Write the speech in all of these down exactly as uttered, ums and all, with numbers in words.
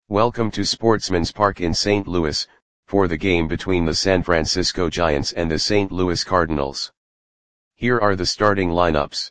Welcome to Sportsman's Park in Saint Louis, for the game between the San Francisco Giants and the Saint Louis Cardinals. Here are the starting lineups.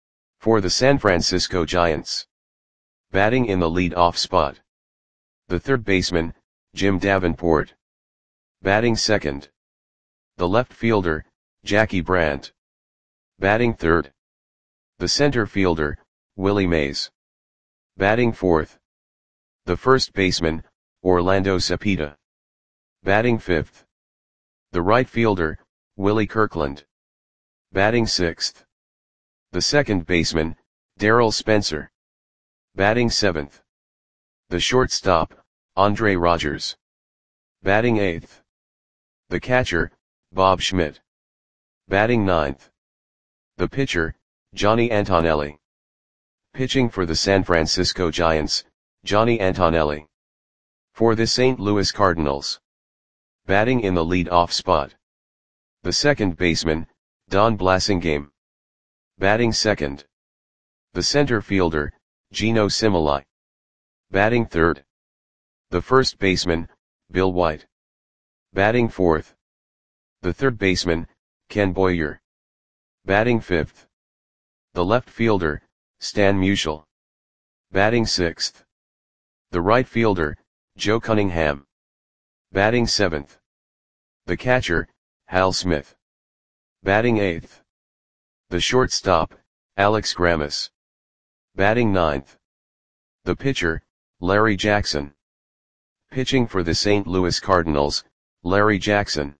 For the San Francisco Giants. Batting in the lead-off spot. The third baseman, Jim Davenport. Batting second. The left fielder, Jackie Brandt. Batting third. The center fielder, Willie Mays. Batting fourth. The first baseman, Orlando Cepeda. Batting fifth. The right fielder, Willie Kirkland. Batting sixth. The second baseman, Darryl Spencer. Batting seventh. The shortstop, Andre Rogers. Batting eighth. The catcher, Bob Schmidt. Batting ninth. The pitcher, Johnny Antonelli. Pitching for the San Francisco Giants, Johnny Antonelli. For the Saint Louis Cardinals. Batting in the lead-off spot. The second baseman, Don Blasingame. Batting second. The center fielder, Geno Similai. Batting third. The first baseman, Bill White. Batting fourth. The third baseman, Ken Boyer. Batting fifth. The left fielder, Stan Musial. Batting sixth. The right fielder, Joe Cunningham. Batting seventh. The catcher, Hal Smith. Batting eighth. The shortstop, Alex Grammas. Batting ninth. The pitcher, Larry Jackson. Pitching for the Saint Louis Cardinals, Larry Jackson.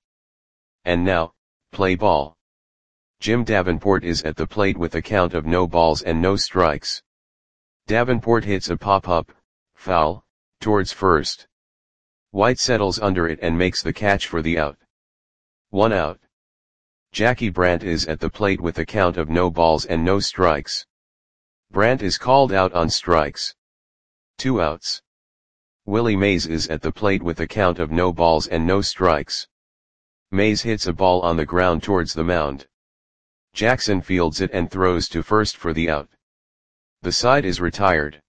And now, play ball. Jim Davenport is at the plate with a count of no balls and no strikes. Davenport hits a pop-up, foul, towards first. White settles under it and makes the catch for the out. One out. Jackie Brandt is at the plate with a count of no balls and no strikes. Brandt is called out on strikes. Two outs. Willie Mays is at the plate with a count of no balls and no strikes. Mays hits a ball on the ground towards the mound. Jackson fields it and throws to first for the out. The side is retired.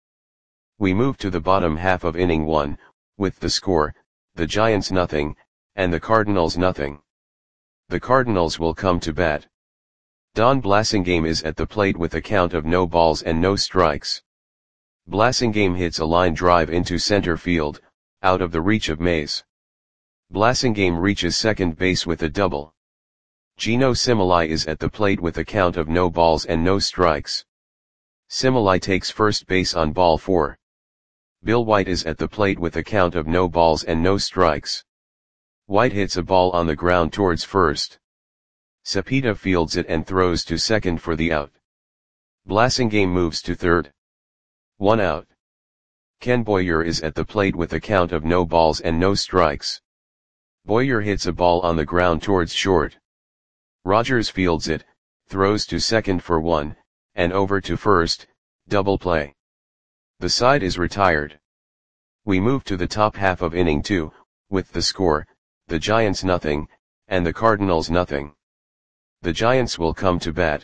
We move to the bottom half of inning one, with the score, the Giants nothing, and the Cardinals nothing. The Cardinals will come to bat. Don Blasingame is at the plate with a count of no balls and no strikes. Blasingame hits a line drive into center field, out of the reach of Mays. Blasingame reaches second base with a double. Geno Similai is at the plate with a count of no balls and no strikes. Similai takes first base on ball four. Bill White is at the plate with a count of no balls and no strikes. White hits a ball on the ground towards first. Cepeda fields it and throws to second for the out. Blasingame moves to third. One out. Ken Boyer is at the plate with a count of no balls and no strikes. Boyer hits a ball on the ground towards short. Rogers fields it, throws to second for one, and over to first, double play. The side is retired. We move to the top half of inning two, with the score, the Giants nothing, and the Cardinals nothing. The Giants will come to bat.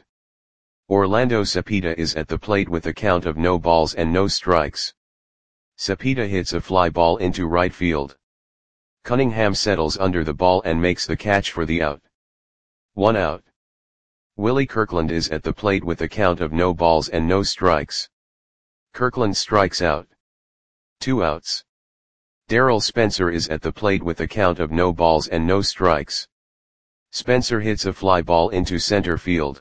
Orlando Cepeda is at the plate with a count of no balls and no strikes. Cepeda hits a fly ball into right field. Cunningham settles under the ball and makes the catch for the out. One out. Willie Kirkland is at the plate with a count of no balls and no strikes. Kirkland strikes out. Two outs. Darryl Spencer is at the plate with a count of no balls and no strikes. Spencer hits a fly ball into center field.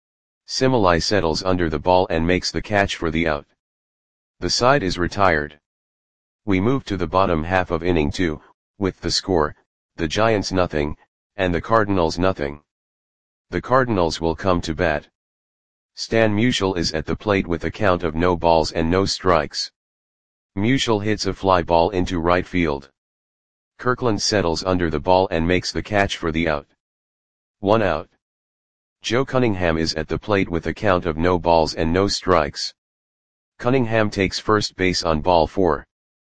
Similai settles under the ball and makes the catch for the out. The side is retired. We move to the bottom half of inning two, with the score, the Giants nothing, and the Cardinals nothing. The Cardinals will come to bat. Stan Musial is at the plate with a count of no balls and no strikes. Musial hits a fly ball into right field. Kirkland settles under the ball and makes the catch for the out. One out. Joe Cunningham is at the plate with a count of no balls and no strikes. Cunningham takes first base on ball four.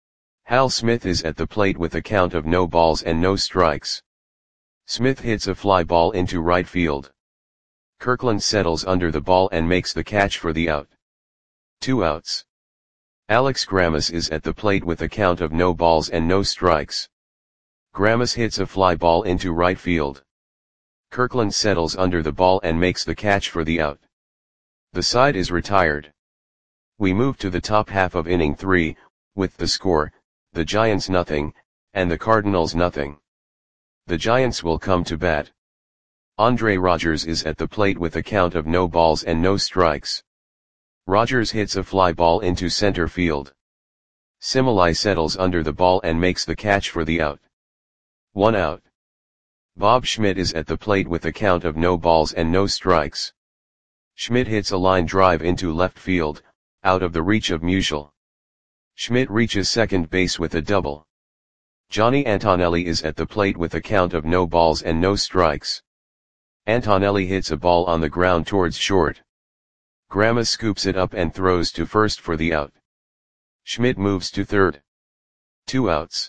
Hal Smith is at the plate with a count of no balls and no strikes. Smith hits a fly ball into right field. Kirkland settles under the ball and makes the catch for the out. Two outs. Alex Grammas is at the plate with a count of no balls and no strikes. Grammas hits a fly ball into right field. Kirkland settles under the ball and makes the catch for the out. The side is retired. We move to the top half of inning three, with the score, the Giants nothing, and the Cardinals nothing. The Giants will come to bat. Andre Rogers is at the plate with a count of no balls and no strikes. Rogers hits a fly ball into center field. Similai settles under the ball and makes the catch for the out. One out. Bob Schmidt is at the plate with a count of no balls and no strikes. Schmidt hits a line drive into left field, out of the reach of Musial. Schmidt reaches second base with a double. Johnny Antonelli is at the plate with a count of no balls and no strikes. Antonelli hits a ball on the ground towards short. Grammas scoops it up and throws to first for the out. Schmidt moves to third. Two outs.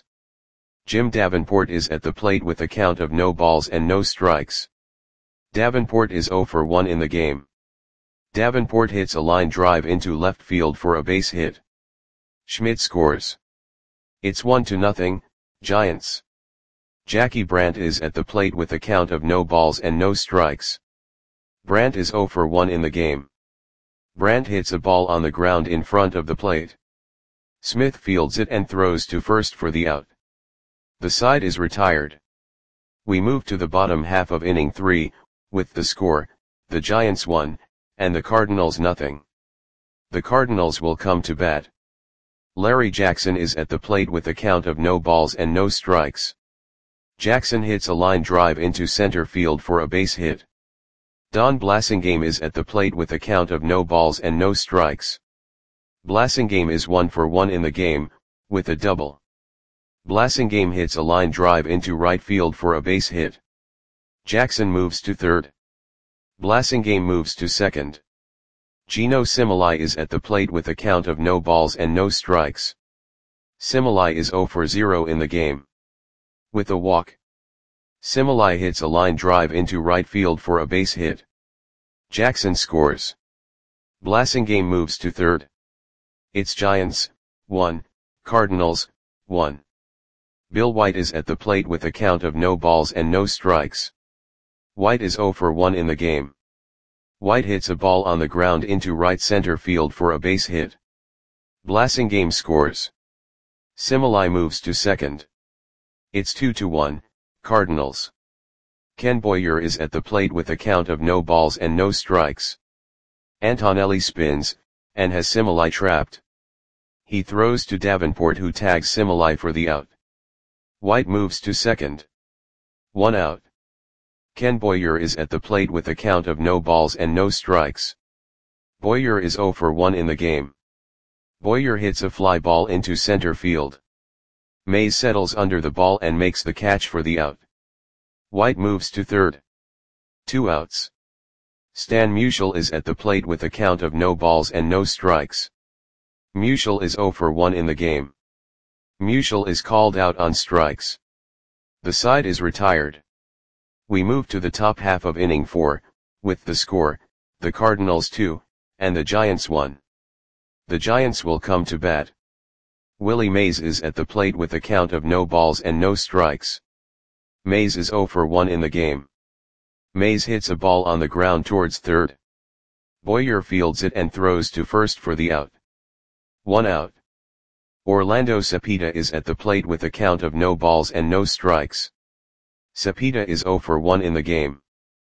Jim Davenport is at the plate with a count of no balls and no strikes. Davenport is zero for one in the game. Davenport hits a line drive into left field for a base hit. Schmidt scores. It's one to nothing, Giants. Jackie Brandt is at the plate with a count of no balls and no strikes. Brandt is zero for one in the game. Brandt hits a ball on the ground in front of the plate. Smith fields it and throws to first for the out. The side is retired. We move to the bottom half of inning three, with the score, the Giants one, and the Cardinals nothing. The Cardinals will come to bat. Larry Jackson is at the plate with a count of no balls and no strikes. Jackson hits a line drive into center field for a base hit. Don Blasingame is at the plate with a count of no balls and no strikes. Blasingame is one for one in the game, with a double. Blasingame hits a line drive into right field for a base hit. Jackson moves to third. Blasingame moves to second. Gino Similai is at the plate with a count of no balls and no strikes. Similai is zero for zero in the game. With a walk. Similai hits a line drive into right field for a base hit. Jackson scores. Blasingame moves to third. It's Giants, one, Cardinals, one. Bill White is at the plate with a count of no balls and no strikes. White is zero for one in the game. White hits a ball on the ground into right center field for a base hit. Blasingame scores. Similai moves to second. It's two to one, Cardinals. Ken Boyer is at the plate with a count of no balls and no strikes. Antonelli spins, and has Similai trapped. He throws to Davenport who tags Similai for the out. White moves to second. One out. Ken Boyer is at the plate with a count of no balls and no strikes. Boyer is zero for one in the game. Boyer hits a fly ball into center field. Mays settles under the ball and makes the catch for the out. White moves to third. Two outs. Stan Musial is at the plate with a count of no balls and no strikes. Musial is zero for one in the game. Musial is called out on strikes. The side is retired. We move to the top half of inning four, with the score, the Cardinals two, and the Giants one. The Giants will come to bat. Willie Mays is at the plate with a count of no balls and no strikes. Mays is zero for one in the game. Mays hits a ball on the ground towards third. Boyer fields it and throws to first for the out. One out. Orlando Cepeda is at the plate with a count of no balls and no strikes. Cepeda is zero for one in the game.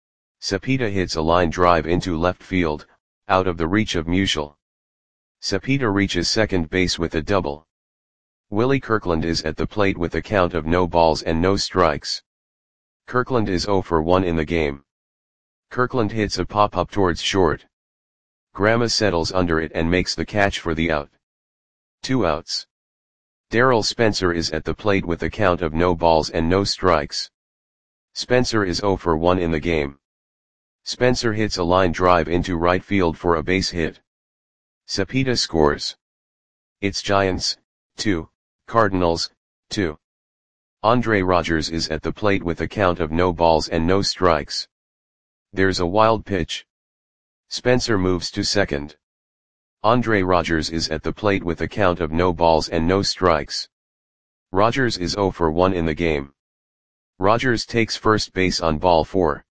Cepeda hits a line drive into left field, out of the reach of Musial. Cepeda reaches second base with a double. Willie Kirkland is at the plate with a count of no balls and no strikes. Kirkland is zero for one in the game. Kirkland hits a pop-up towards short. Grammas settles under it and makes the catch for the out. Two outs. Darrell Spencer is at the plate with a count of no balls and no strikes. Spencer is zero for one in the game. Spencer hits a line drive into right field for a base hit. Cepeda scores. It's Giants, two, Cardinals, two. Andre Rogers is at the plate with a count of no balls and no strikes. There's a wild pitch. Spencer moves to second. Andre Rogers is at the plate with a count of no balls and no strikes. Rogers is zero for one in the game. Rogers takes first base on ball four.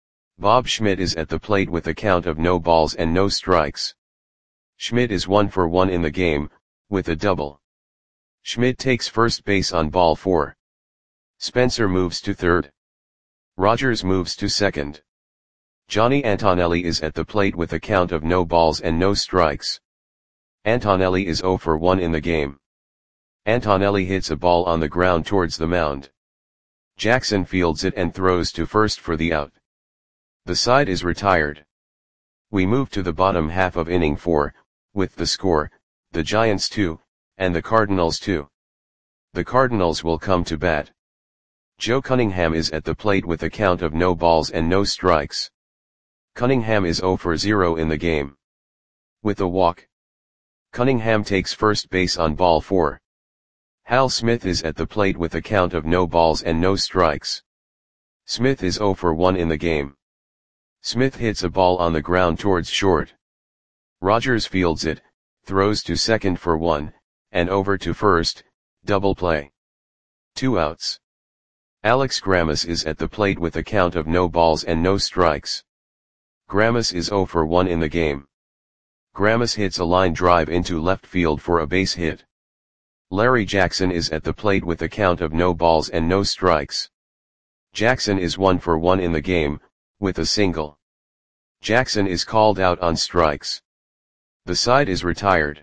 Bob Schmidt is at the plate with a count of no balls and no strikes. Schmidt is one for one in the game, with a double. Schmidt takes first base on ball four. Spencer moves to third. Rogers moves to second. Johnny Antonelli is at the plate with a count of no balls and no strikes. Antonelli is zero for one in the game. Antonelli hits a ball on the ground towards the mound. Jackson fields it and throws to first for the out. The side is retired. We move to the bottom half of inning four, with the score, the Giants two, and the Cardinals two. The Cardinals will come to bat. Joe Cunningham is at the plate with a count of no balls and no strikes. Cunningham is zero for zero in the game. With a walk. Cunningham takes first base on ball four. Hal Smith is at the plate with a count of no balls and no strikes. Smith is zero for one in the game. Smith hits a ball on the ground towards short. Rogers fields it, throws to second for one, and over to first, double play. Two outs. Alex Grammas is at the plate with a count of no balls and no strikes. Grammas is zero for one in the game. Grammas hits a line drive into left field for a base hit. Larry Jackson is at the plate with a count of no balls and no strikes. Jackson is one for one in the game, with a single. Jackson is called out on strikes. The side is retired.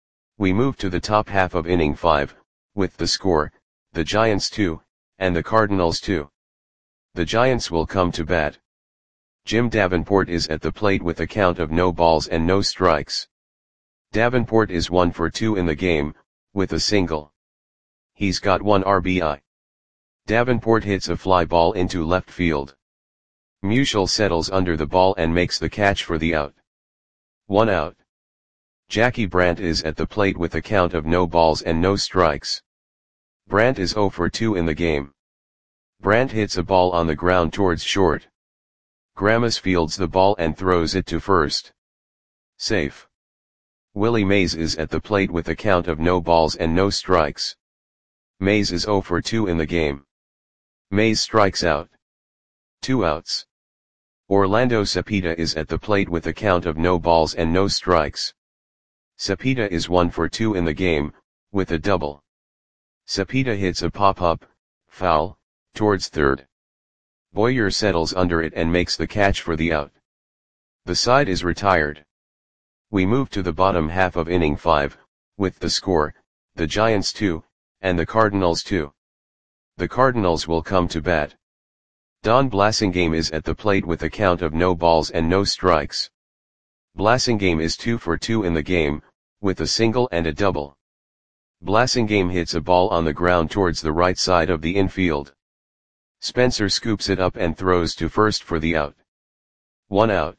We move to the top half of inning five, with the score, the Giants two, and the Cardinals two. The Giants will come to bat. Jim Davenport is at the plate with a count of no balls and no strikes. Davenport is one for two in the game, with a single. He's got one R B I. Davenport hits a fly ball into left field. Musial settles under the ball and makes the catch for the out. One out. Jackie Brandt is at the plate with a count of no balls and no strikes. Brandt is zero for two in the game. Brandt hits a ball on the ground towards short. Grammas fields the ball and throws it to first. Safe. Willie Mays is at the plate with a count of no balls and no strikes. Mays is zero for two in the game. Mays strikes out. Two outs. Orlando Cepeda is at the plate with a count of no balls and no strikes. Cepeda is one for two in the game, with a double. Cepeda hits a pop-up, foul, towards third. Boyer settles under it and makes the catch for the out. The side is retired. We move to the bottom half of inning five, with the score, the Giants two, and the Cardinals two. The Cardinals will come to bat. Don Blasingame is at the plate with a count of no balls and no strikes. Blasingame is two for two in the game, with a single and a double. Blasingame hits a ball on the ground towards the right side of the infield. Spencer scoops it up and throws to first for the out. One out.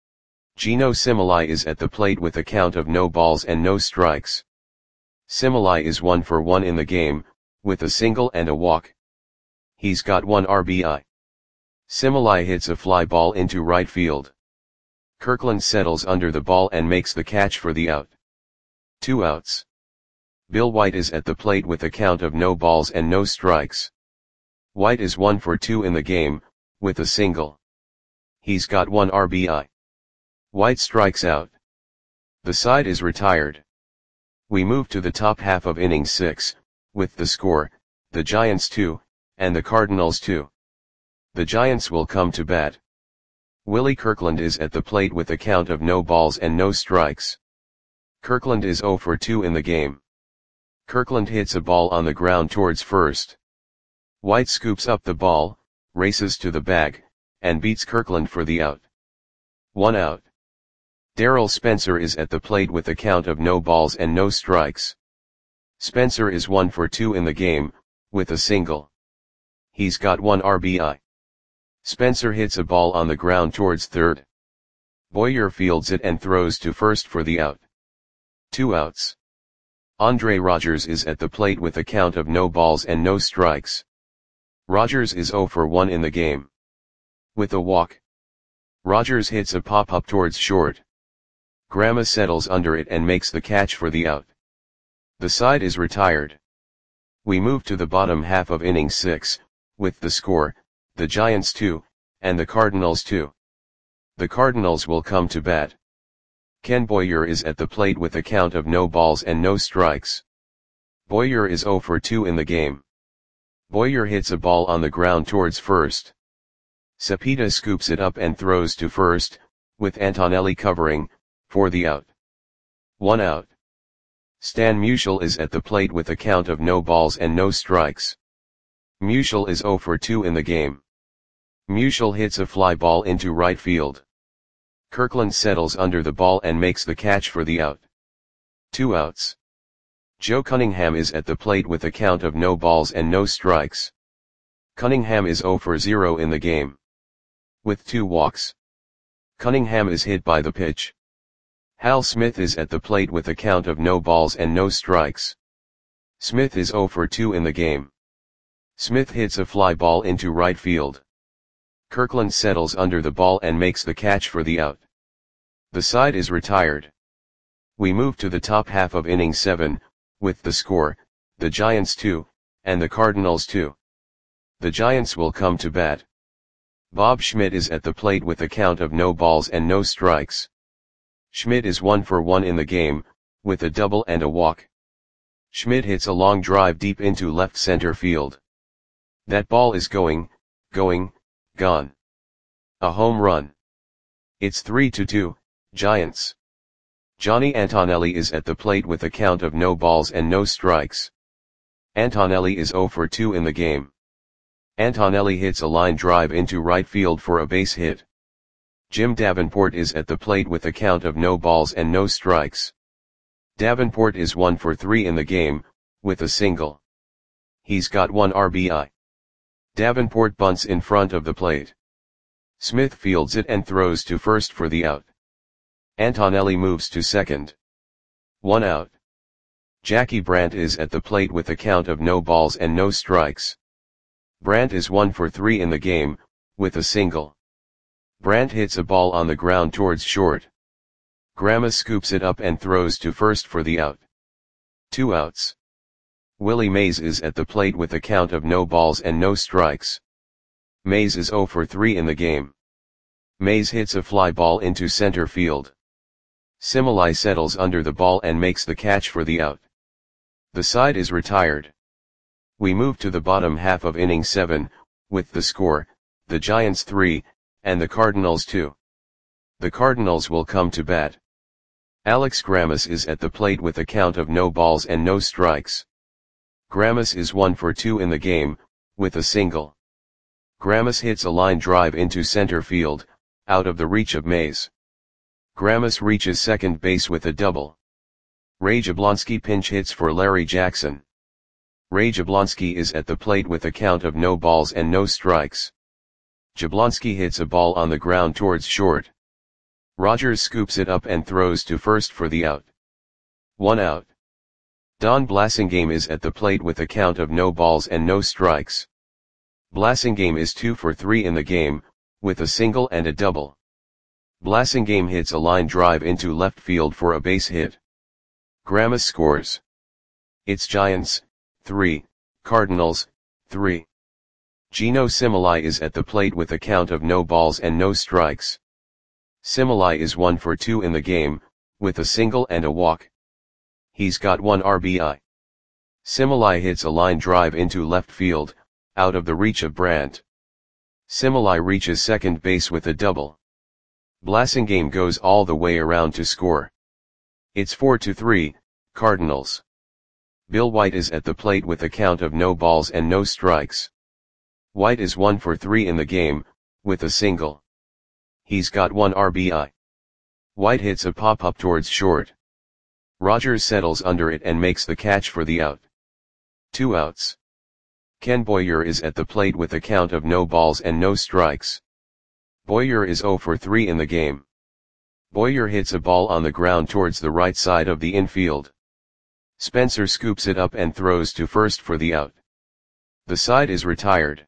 Gino Similai is at the plate with a count of no balls and no strikes. Similai is one for one in the game, with a single and a walk. He's got one R B I. Similai hits a fly ball into right field. Kirkland settles under the ball and makes the catch for the out. Two outs. Bill White is at the plate with a count of no balls and no strikes. White is one for two in the game, with a single. He's got one R B I. White strikes out. The side is retired. We move to the top half of inning six, with the score, the Giants two, and the Cardinals two. The Giants will come to bat. Willie Kirkland is at the plate with a count of no balls and no strikes. Kirkland is zero for two in the game. Kirkland hits a ball on the ground towards first. White scoops up the ball, races to the bag, and beats Kirkland for the out. One out. Darrell Spencer is at the plate with a count of no balls and no strikes. Spencer is one for two in the game, with a single. He's got one R B I. Spencer hits a ball on the ground towards third. Boyer fields it and throws to first for the out. Two outs. Andre Rogers is at the plate with a count of no balls and no strikes. Rogers is zero for one in the game. With a walk. Rogers hits a pop-up towards short. Grandma settles under it and makes the catch for the out. The side is retired. We move to the bottom half of inning six, with the score, the Giants two, and the Cardinals two. The Cardinals will come to bat. Ken Boyer is at the plate with a count of no balls and no strikes. Boyer is oh for two in the game. Boyer hits a ball on the ground towards first. Cepeda scoops it up and throws to first, with Antonelli covering, for the out. One out. Stan Musial is at the plate with a count of no balls and no strikes. Musial is oh for two in the game. Musial hits a fly ball into right field. Kirkland settles under the ball and makes the catch for the out. Two outs. Joe Cunningham is at the plate with a count of no balls and no strikes. Cunningham is oh for zero in the game. With two walks. Cunningham is hit by the pitch. Hal Smith is at the plate with a count of no balls and no strikes. Smith is oh for two in the game. Smith hits a fly ball into right field. Kirkland settles under the ball and makes the catch for the out. The side is retired. We move to the top half of inning seven, with the score, the Giants two, and the Cardinals two. The Giants will come to bat. Bob Schmidt is at the plate with a count of no balls and no strikes. Schmidt is one for one in the game, with a double and a walk. Schmidt hits a long drive deep into left center field. That ball is going, going, gone. A home run. It's three to two, Giants. Johnny Antonelli is at the plate with a count of no balls and no strikes. Antonelli is oh for two in the game. Antonelli hits a line drive into right field for a base hit. Jim Davenport is at the plate with a count of no balls and no strikes. Davenport is one for three in the game, with a single. He's got one R B I. Davenport bunts in front of the plate. Smith fields it and throws to first for the out. Antonelli moves to second. One out. Jackie Brandt is at the plate with a count of no balls and no strikes. Brandt is one for three in the game, with a single. Brandt hits a ball on the ground towards short. Grandma scoops it up and throws to first for the out. Two outs. Willie Mays is at the plate with a count of no balls and no strikes. Mays is oh for three in the game. Mays hits a fly ball into center field. Similai settles under the ball and makes the catch for the out. The side is retired. We move to the bottom half of inning seven, with the score, the Giants three, and the Cardinals two. The Cardinals will come to bat. Alex Grammas is at the plate with a count of no balls and no strikes. Grammas is one for two in the game, with a single. Grammas hits a line drive into center field, out of the reach of Mays. Grammas reaches second base with a double. Ray Jablonski pinch hits for Larry Jackson. Ray Jablonski is at the plate with a count of no balls and no strikes. Jablonski hits a ball on the ground towards short. Rogers scoops it up and throws to first for the out. One out. Don Blasingame is at the plate with a count of no balls and no strikes. Blasingame is two for three in the game, with a single and a double. Blasingame hits a line drive into left field for a base hit. Grammas scores. It's Giants, three, Cardinals, three. Gino Similai is at the plate with a count of no balls and no strikes. Similai is one for two in the game, with a single and a walk. He's got one R B I. Similai hits a line drive into left field, out of the reach of Brandt. Similai reaches second base with a double. Blasingame goes all the way around to score. It's four to three, Cardinals. Bill White is at the plate with a count of no balls and no strikes. White is one for three in the game, with a single. He's got one R B I. White hits a pop-up towards short. Rogers settles under it and makes the catch for the out. Two outs. Ken Boyer is at the plate with a count of no balls and no strikes. Boyer is oh for three in the game. Boyer hits a ball on the ground towards the right side of the infield. Spencer scoops it up and throws to first for the out. The side is retired.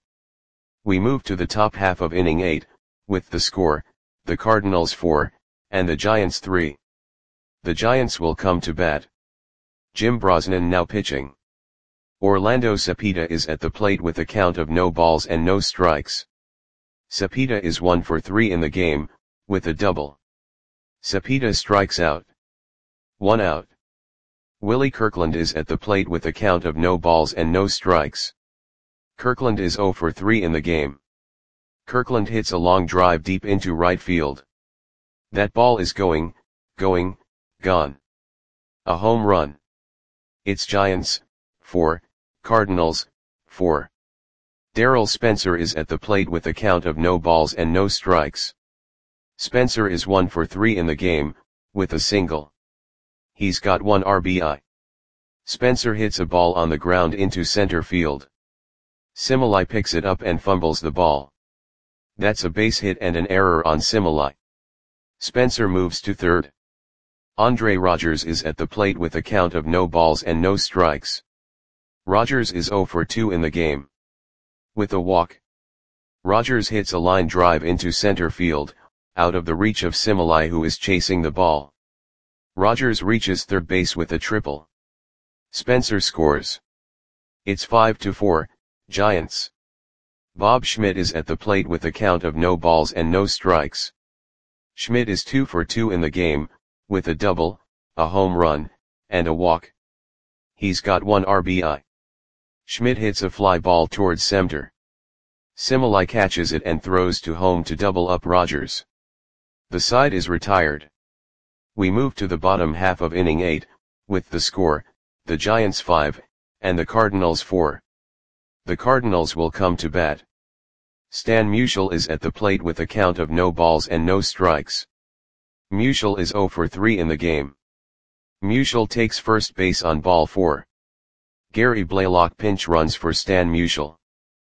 We move to the top half of inning eight, with the score, the Cardinals four, and the Giants three. The Giants will come to bat. Jim Brosnan now pitching. Orlando Cepeda is at the plate with a count of no balls and no strikes. Cepeda is one for three in the game, with a double. Cepeda strikes out. One out. Willie Kirkland is at the plate with a count of no balls and no strikes. Kirkland is zero for three in the game. Kirkland hits a long drive deep into right field. That ball is going, going, gone. A home run. It's Giants, four, Cardinals, four. Darryl Spencer is at the plate with a count of no balls and no strikes. Spencer is one for three in the game, with a single. He's got one R B I. Spencer hits a ball on the ground into center field. Similai picks it up and fumbles the ball. That's a base hit and an error on Similai. Spencer moves to third. Andre Rogers is at the plate with a count of no balls and no strikes. Rogers is zero for two in the game. With a walk. Rogers hits a line drive into center field, out of the reach of Similai, who is chasing the ball. Rogers reaches third base with a triple. Spencer scores. It's five to four, Giants. Bob Schmidt is at the plate with a count of no balls and no strikes. Schmidt is two for two in the game, with a double, a home run, and a walk. He's got one R B I. Schmidt hits a fly ball towards center. Similai catches it and throws to home to double up Rogers. The side is retired. We move to the bottom half of inning eight, with the score, the Giants five, and the Cardinals four. The Cardinals will come to bat. Stan Musial is at the plate with a count of no balls and no strikes. Musial is zero for three in the game. Musial takes first base on ball four. Gary Blaylock pinch runs for Stan Musial.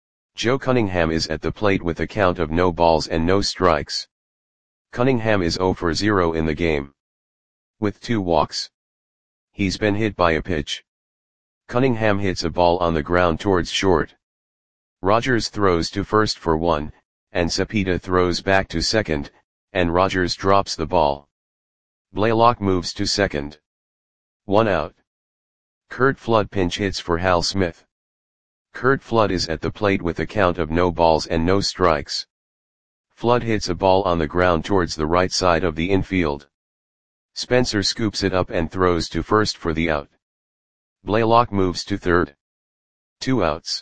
Joe Cunningham is at the plate with a count of no balls and no strikes. Cunningham is zero for zero in the game. With two walks. He's been hit by a pitch. Cunningham hits a ball on the ground towards short. Rogers throws to first for one, and Cepeda throws back to second, and Rogers drops the ball. Blaylock moves to second. One out. Curt Flood pinch hits for Hal Smith. Curt Flood is at the plate with a count of no balls and no strikes. Flood hits a ball on the ground towards the right side of the infield. Spencer scoops it up and throws to first for the out. Blaylock moves to third. Two outs.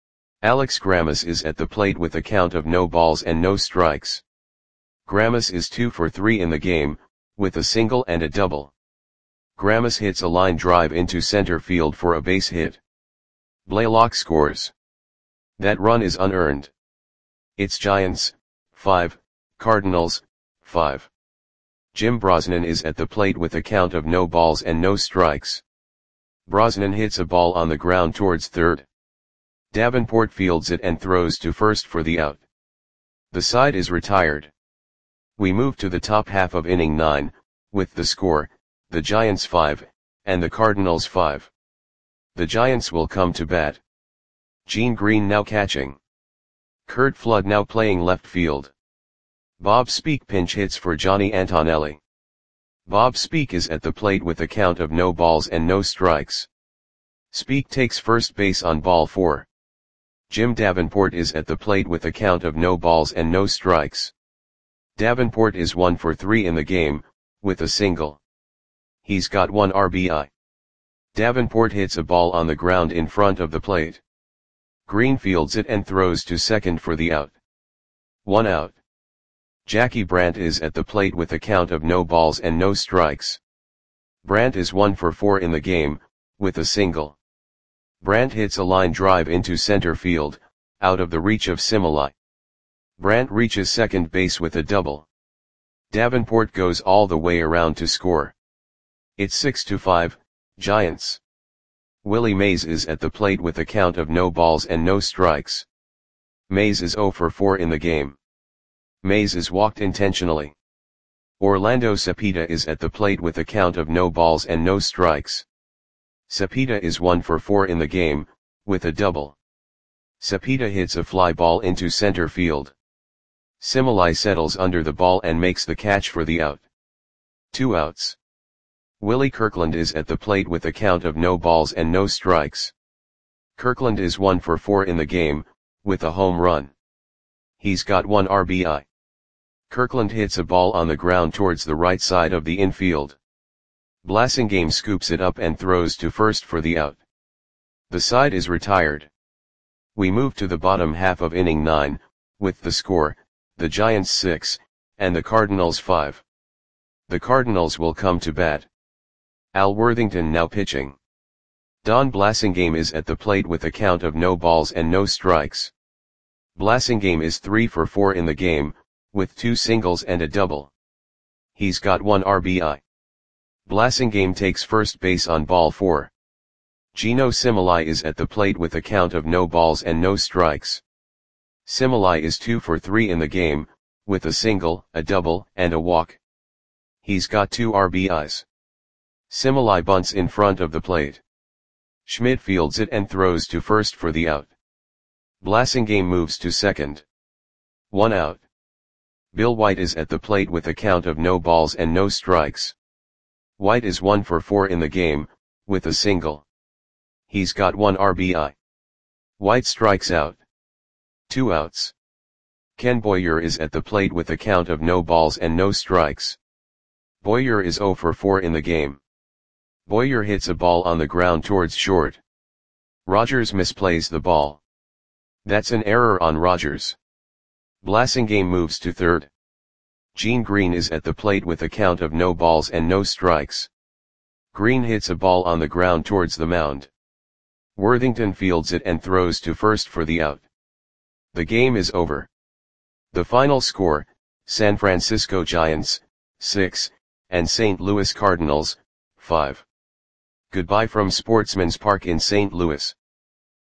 Alex Grammas is at the plate with a count of no balls and no strikes. Grammas is two for three in the game, with a single and a double. Grammas hits a line drive into center field for a base hit. Blaylock scores. That run is unearned. It's Giants, five, Cardinals, five. Jim Brosnan is at the plate with a count of no balls and no strikes. Brosnan hits a ball on the ground towards third. Davenport fields it and throws to first for the out. The side is retired. We move to the top half of inning nine, with the score, the Giants five, and the Cardinals five. The Giants will come to bat. Gene Green now catching. Curt Flood now playing left field. Bob Speak pinch hits for Johnny Antonelli. Bob Speak is at the plate with a count of no balls and no strikes. Speak takes first base on ball four. Jim Davenport is at the plate with a count of no balls and no strikes. Davenport is one for three in the game, with a single. He's got one R B I. Davenport hits a ball on the ground in front of the plate. Green fields it and throws to second for the out. One out. Jackie Brandt is at the plate with a count of no balls and no strikes. Brandt is one for four in the game, with a single. Brandt hits a line drive into center field, out of the reach of Similai. Brandt reaches second base with a double. Davenport goes all the way around to score. It's six to five, Giants. Willie Mays is at the plate with a count of no balls and no strikes. Mays is zero for four in the game. Mays is walked intentionally. Orlando Cepeda is at the plate with a count of no balls and no strikes. Cepeda is one for four in the game, with a double. Cepeda hits a fly ball into center field. Similai settles under the ball and makes the catch for the out. Two outs. Willie Kirkland is at the plate with a count of no balls and no strikes. Kirkland is one for four in the game, with a home run. He's got one R B I. Kirkland hits a ball on the ground towards the right side of the infield. Blasingame scoops it up and throws to first for the out. The side is retired. We move to the bottom half of inning nine, with the score, the Giants six, and the Cardinals five. The Cardinals will come to bat. Al Worthington now pitching. Don Blasingame is at the plate with a count of no balls and no strikes. Blasingame is three for four in the game, with two singles and a double. He's got one R B I. Blasingame takes first base on ball four. Gino Similai is at the plate with a count of no balls and no strikes. Similai is two for three in the game, with a single, a double, and a walk. He's got two R B Is. Similai bunts in front of the plate. Schmidt fields it and throws to first for the out. Blasingame moves to second. One out. Bill White is at the plate with a count of no balls and no strikes. White is one for four in the game, with a single. He's got one R B I. White strikes out. Two outs. Ken Boyer is at the plate with a count of no balls and no strikes. Boyer is zero for four in the game. Boyer hits a ball on the ground towards short. Rogers misplays the ball. That's an error on Rogers. Blasingame moves to third. Gene Green is at the plate with a count of no balls and no strikes. Green hits a ball on the ground towards the mound. Worthington fields it and throws to first for the out. The game is over. The final score, San Francisco Giants, six, and Saint Louis Cardinals, five. Goodbye from Sportsman's Park in Saint Louis.